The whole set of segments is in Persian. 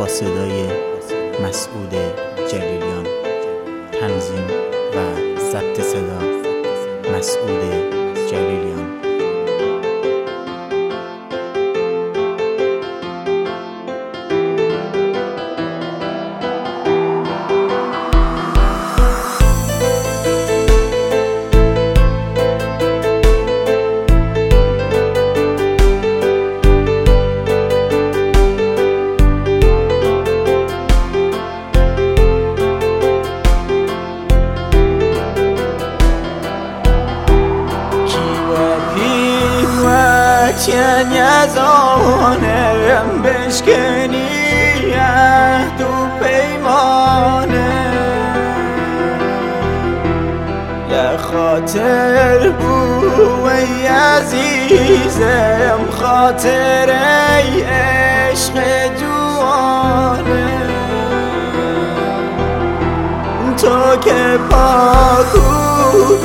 با صدای مسعود جلیلیان، تنظیم و ضبط صدا مسعود جلیلیان. چن یزانم بشکنی عهد و پیمانه، لخاطر بو ای عزیزم خاطر ای عشق جوانه. تو که پاکو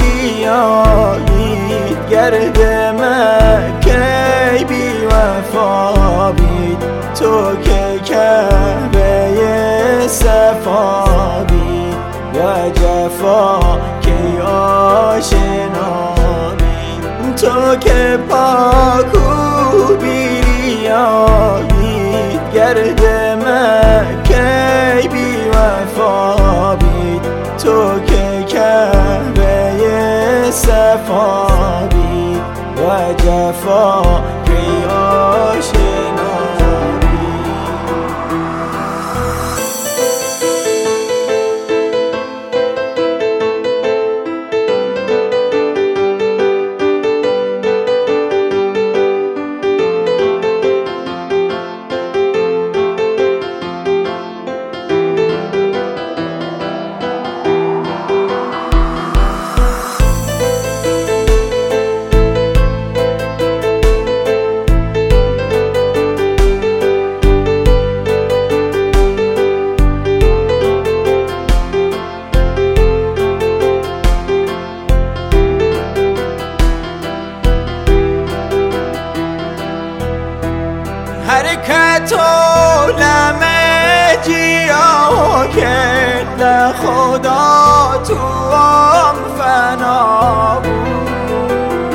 بیریایی گرد مکی بی وفا بید، تو که کعبه صفا بید و جفا که آشنا بید. تو که پاکو بیریایی گرد مکی بی وفا بید، تو که کعبه صفا بید و جفا که آشنا حرکت عالم جیا کرد خدا تو هم فنا بود،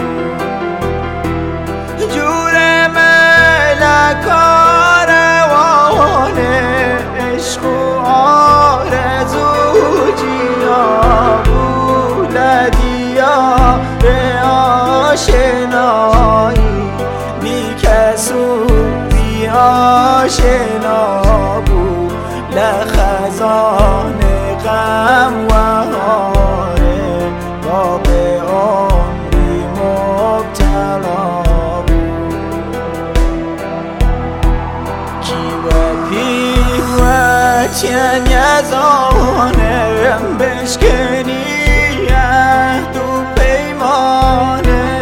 جور ملکا روان عشق و آرزو جیا بود، دیار آشنایی بی کسو آشنا بود، لخزان غم و هاره باغ عمری مبتلا بود. کی و پی و چن یزانم بشکنی عهد و پیمانه،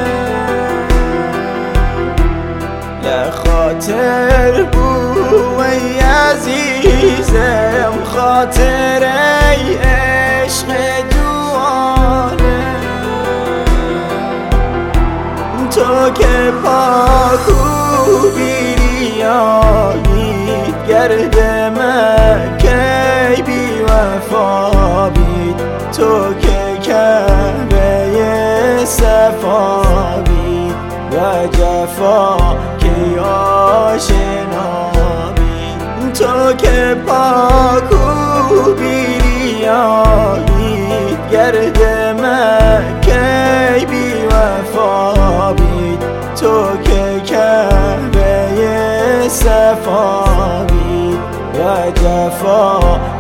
لخاطر بو ای عزیزم خاطر ای عشق جوانه. تو که پاکو بیریایی گرد مکی بی وفا بید، تو که کعبه صفا بید و جفا که آشنا بید. تو که پاکو بیریایی گرد مکی بی وفا بید، تو که کعبه صفا بید و جفا